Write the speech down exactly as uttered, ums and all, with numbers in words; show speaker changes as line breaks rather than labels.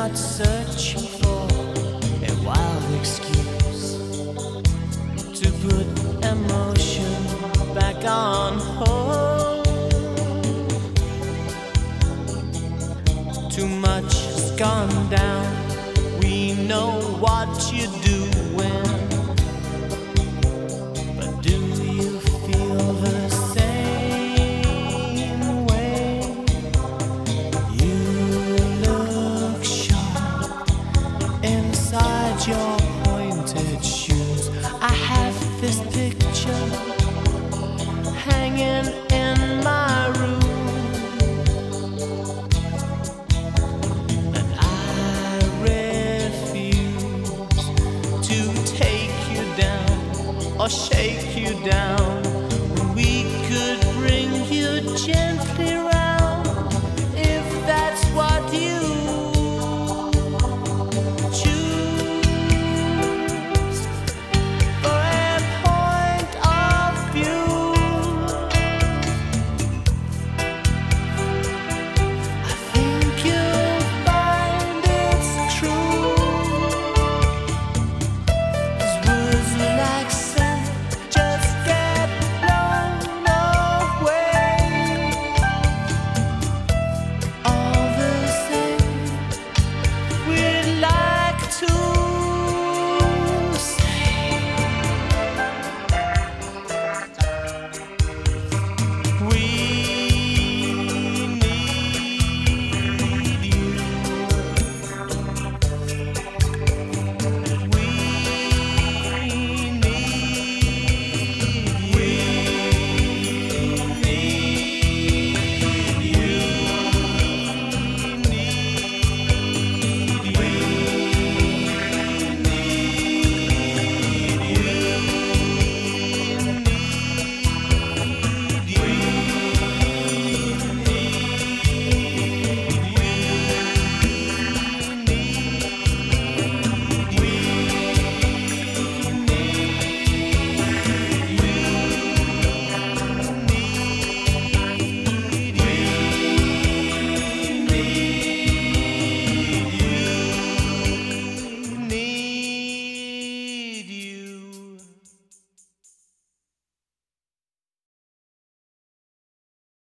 not searching for a wild excuse to put emotion back on hold. Too much has gone down. We know what you're doing, but do you feel the same way? You look sharp inside your pointed shoes. I have this picture hanging in my room, and I refuse to take you down or shake you down.